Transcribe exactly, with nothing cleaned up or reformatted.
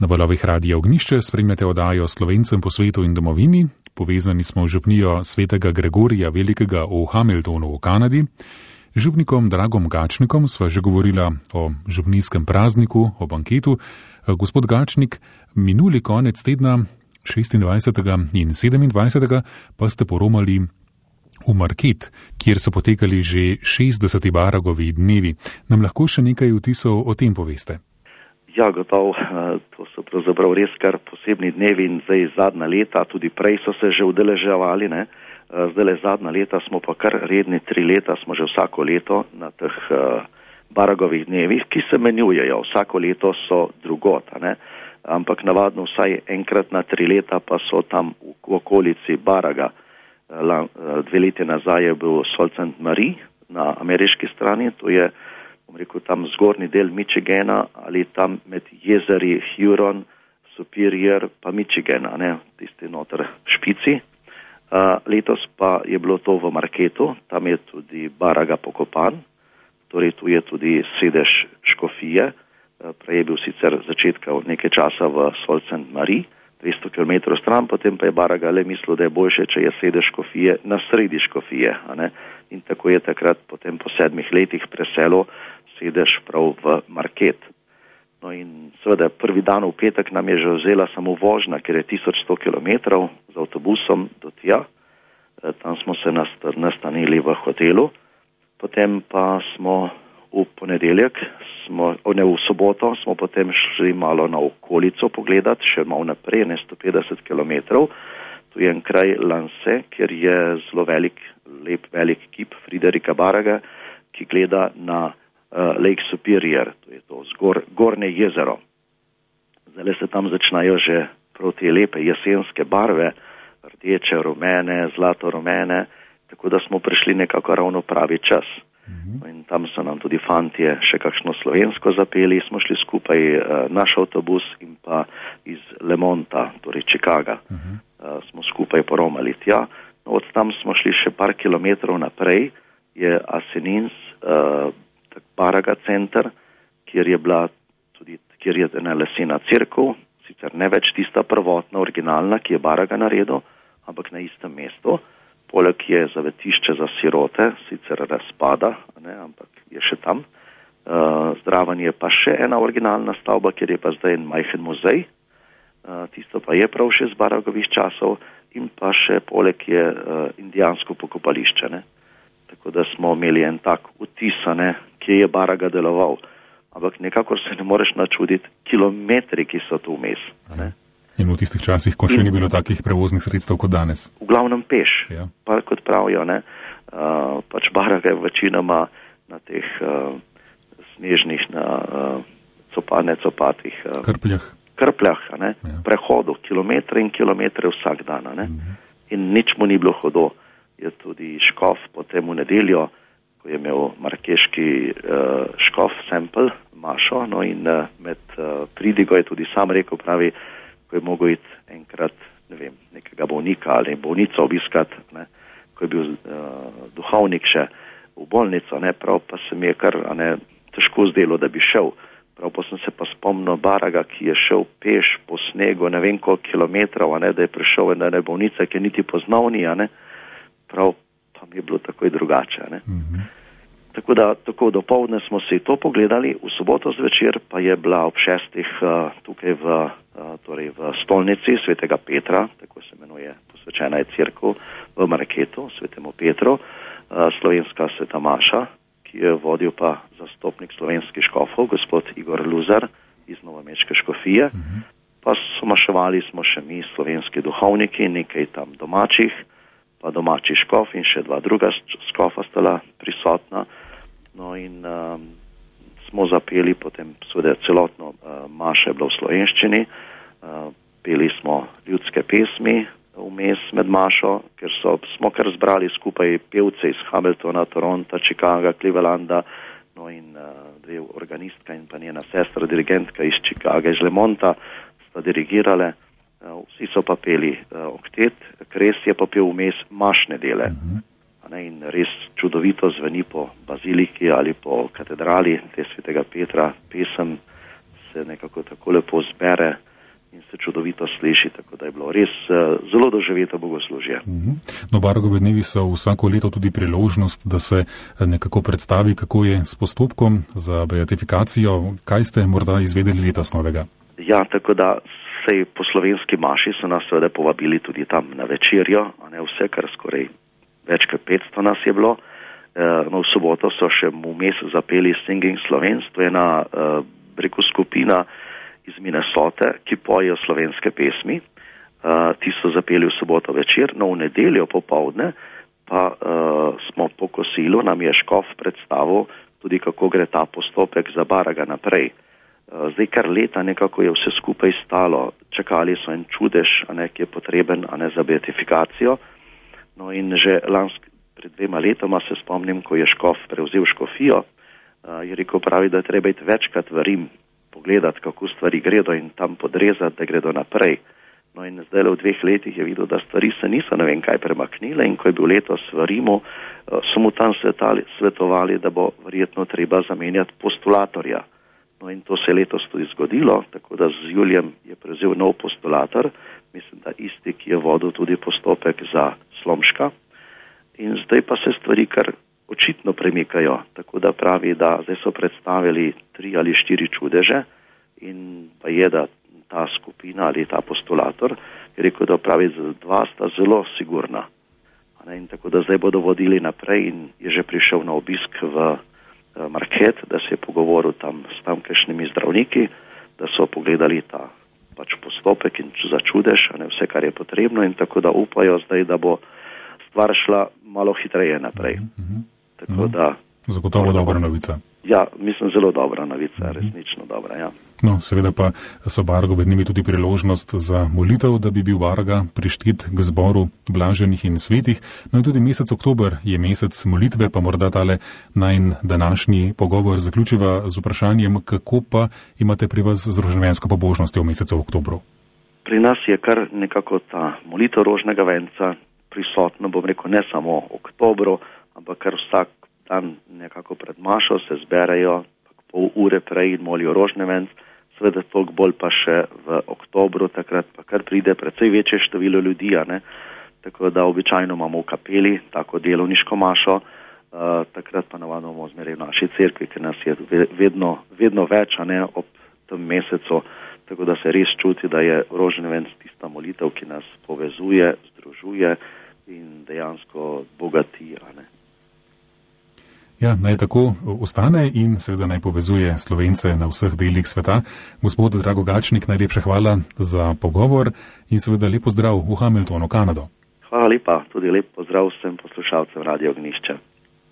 Na valovih Radia Ognjišče spremljate oddajo Slovencem po svetu in domovini. Povezani smo v župnijo svetega Gregorija Velikega v Hamiltonu v Kanadi. Župnikom Dragom Gačnikom sva že govorila o župnijskem prazniku, o banketu. Gospod Gačnik, minuli konec tedna šestindvajsetega in sedemindvajsetega pa ste poromali v Market, kjer so potekali že šestdeseti Baragovi dnevi. Nam lahko še nekaj vtisov o tem poveste? Ja, gotovo, to so pravzaprav res kar posebni dnevi in zdaj zadnja leta, tudi prej so se že udeleževali, ne. Zdaj le zadnja leta smo pa kar redni, tri leta smo že vsako leto na teh uh, Baragovih dnevih, ki se menjujejo. Vsako leto so drugot, ne. Ampak navadno vsaj enkrat na tri leta pa so tam v, v okolici Baraga. Dve leti nazaj je bil Sault Ste. Marie na ameriški strani, to je, bom rekel, tam zgornji del Michigana ali tam med jezeri Huron, Superior pa Michigana, ne, tisti noter špici. Uh, letos pa je bilo to v Marketu, tam je tudi Baraga pokopan, torej tu je tudi sedež škofije, uh, prej je bil sicer začetka od nekaj časa v Sault Ste. Marie, dvesto kilometrov stran, potem pa je Baraga le mislil, da je boljše, če je sedež škofije na sredi škofije, a ne? In tako je takrat potem po sedmih letih preselil sedež prav v Market. No in seveda prvi dan v petek nam je že vzela samo vožnja, ker je tisoč sto kilometrov z avtobusom do tja. E, tam smo se nastanili v hotelu, potem pa smo v ponedeljek, smo, ne v soboto, smo potem šli malo na okolico pogledati, še malo naprej, ne sto petdeset kilometrov. Tu je en kraj Lance, kjer je zelo velik, lep, velik kip Friderika Baraga, ki gleda na uh, Lake Superior, to je to zgor, gornje jezero. Zdaj se tam začnajo že proti lepe jesenske barve, rdeče, rumene, zlato-rumene, tako da smo prišli nekako ravno pravi čas. Uh-huh. In tam so nam tudi fantje še kakšno slovensko zapeli, smo šli skupaj uh, naš avtobus in pa iz Lemonta, torej Chicaga, uh-huh. uh, smo skupaj poromali tja. No, od tam smo šli še par kilometrov naprej, je Asenins, uh, Baraga center, kjer je bila tudi, kjer je ena lesena cerkev, sicer ne več tista prvotna, originalna, ki je Baraga naredil, ampak na istem mestu. Poleg je zavetišče za sirote, sicer razpada, ne, ampak je še tam. Uh, zdraven je pa še ena originalna stavba, kjer je pa zdaj en majhen muzej. Uh, tisto pa je prav še z Baragovih časov in pa še poleg je uh, indijansko pokopališče. Ne. Tako da smo imeli en tak vtis, ne, kje je Baraga deloval. Ampak nekako se ne moreš načuditi kilometri, ki so tu vmes. Ne. In v tistih časih, ko še ni bilo takih prevoznih sredstev kot danes. V glavnem peš, ja. Pa kot pravijo, ne, uh, pač Baraga je večinoma na teh uh, snežnih, na uh, copane, copatih uh, krpljah, krpljah ne, ja. Prehodu, kilometre in kilometre vsak dan. Ne, uh-huh. In nič mu ni bilo hodo. Je tudi škof potem v nedeljo, ko je imel markeški uh, škof Sempel, Mašo, no in uh, med uh, pridigo je tudi sam rekel, pravi, ko je mogel iti enkrat, ne vem, nekega bolnika ali bolnico obiskati, ne, ko je bil uh, duhovnik še v bolnico, ne, prav pa se mi je kar ne, težko zdelo, da bi šel. Prav pa sem se pa spomnil Baraga, ki je šel peš po snegu, ne vem koliko kilometrov, ne, da je prišel na ne bolnice, ki je niti poznal ni, ne, prav pa mi je bilo takoj drugače. Ne. Mm-hmm. Tako da, tako dopoldne smo si to pogledali, v soboto zvečer pa je bila ob šestih uh, tukaj v, uh, torej v stolnici svetega Petra, tako se imenuje, posvečena je cerkev v Marketu, svetemu Petru, uh, slovenska sveta Maša, ki je vodil pa zastopnik slovenskih škofov, gospod Igor Luzar iz Novomeške škofije, uh-huh. Pa so maševali smo še mi slovenski duhovniki, nekaj tam domačih, pa domači škof in še dva druga škofa stala prisotna. No in um, smo zapeli potem seveda celotno uh, maša je bila v slovenščini, uh, peli smo ljudske pesmi vmes med mašo, ker so, smo kar zbrali skupaj pevce iz Hamiltona, Toronta, Chicaga, Clevelanda, no in uh, dve organistka in pa njena sestra, dirigentka iz Chicaga, iz Lemonta, sta dirigirale. Vsi so pa peli uh, oktet, Kres je pa pel vmes mašne dele. Uh-huh. Ne, in res čudovito zveni po baziliki ali po katedrali te svetega Petra. Pesem se nekako tako lepo zbere in se čudovito sliši, tako da je bilo res uh, zelo doživeto bogoslužje. Mm-hmm. No, Baragovi dnevi so vsako leto tudi priložnost, da se nekako predstavi, kako je s postopkom za beatifikacijo. Kaj ste morda izvedeli letos novega? Ja, tako da sej po slovenski maši so nas seveda povabili tudi tam na večerjo, a ne vse, kar skoraj več kot petsto nas je bilo. Uh, no, v soboto so še vmes zapeli Singing Slovens, to je ena uh, reku skupina iz Minnesote, ki pojejo slovenske pesmi. Uh, ti so zapeli v soboto večer, no v nedeljo popovdne pa uh, smo po kosilu, nam je škof predstavil tudi, kako gre ta postopek za Baraga naprej. Uh, zdaj kar leta nekako je vse skupaj stalo, čakali so en čudež, a ne, ki je potreben, a ne, za beatifikacijo. No in že lansk, pred dvema letoma se spomnim, ko je škof prevzel škofijo, uh, je rekel, pravi, da treba iti večkrat v Rim, pogledati, kako stvari gredo in tam podrezati, da gredo naprej. No in zdaj v dveh letih je videl, da stvari se niso ne vem kaj premaknile in ko je bil letos v Rimu, so mu tam svetali, svetovali, da bo verjetno treba zamenjati postulatorja. No in to se je letos tudi zgodilo, tako da z julijem je prevzel nov postulator, mislim, da isti, ki je vodil tudi postopek za Slomška. In zdaj pa se stvari kar očitno premikajo, tako da pravi, da zdaj so predstavili tri ali štiri čudeže in pa je, da ta skupina ali ta postulator je rekel, da pravi, da dva sta zelo sigurna. In tako da zdaj bodo vodili naprej in je že prišel na obisk v Market, da se je pogovoril tam s tamkajšnjimi zdravniki, da so pogledali ta pač postopek in za čudež, a ne vse, kar je potrebno in tako da upajo zdaj, da bo stvar šla malo hitreje naprej. Mm-hmm. Tako da... Zagotovo dobra novica. Ja, mislim, zelo dobra novica, resnično dobra, ja. No, seveda pa so Baragovi dnevi tudi priložnost za molitev, da bi bil Baraga prištit k zboru blaženih in svetih. No in tudi mesec oktober je mesec molitve, pa morda tale najn današnji pogovor zaključiva z vprašanjem, kako pa imate pri vas z rožnovensko pobožnostjo v mesecu oktobru? Pri nas je kar nekako ta molitev rožnega venca prisotno, bom rekel, ne samo oktobru, ampak kar vsak dan nekako pred mašo se zberejo pol ure prej in molijo rožni venc, seveda toliko bolj pa še v oktobru, takrat pa kar pride precej večje število ljudi, a ne? Tako da običajno imamo v kapeli tako delovniško mašo, uh, takrat pa navadno bomo zmeraj v naši cerkvi, ker nas je vedno, vedno več, a ne, ob tem mesecu, tako da se res čuti, da je rožni venc tista molitev, ki nas povezuje, združuje in dejansko bogati, a ne. Ja, naj tako ostane in seveda naj povezuje Slovence na vseh delih sveta. Gospod Drago Gačnik, najlepša hvala za pogovor in seveda lep pozdrav v Hamiltonu, Kanado. Hvala lepa, tudi lep pozdrav vsem poslušalcem Radio Ognišče.